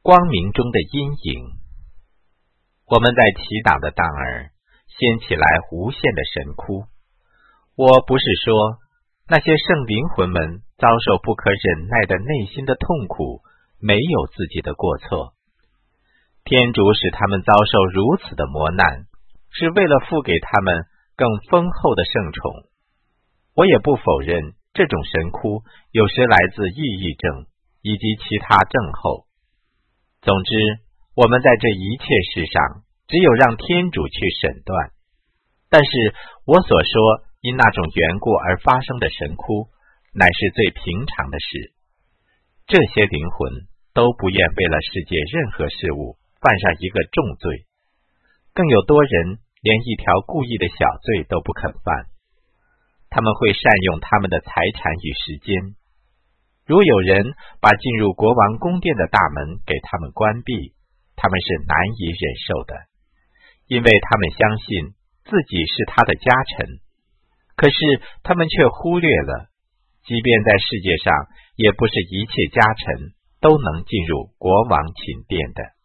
光明中的阴影。我们在祈祷的当儿掀起来无限的神哭。我不是说那些圣灵魂们遭受不可忍耐的内心的痛苦没有自己的过错，天主使他们遭受如此的磨难，是为了付给他们更丰厚的圣宠。我也不否认这种神哭有时来自抑郁症以及其他症候。总之，我们在这一切事上只有让天主去审断。但是我所说因那种缘故而发生的神哭，乃是最平常的事。这些灵魂都不愿为了世界任何事物犯上一个重罪，更有多人连一条故意的小罪都不肯犯。他们会善用他们的财产与时间。如有人把进入国王宫殿的大门给他们关闭，他们是难以忍受的，因为他们相信自己是他的家臣。可是他们却忽略了，即便在世界上，也不是一切家臣都能进入国王寝殿的。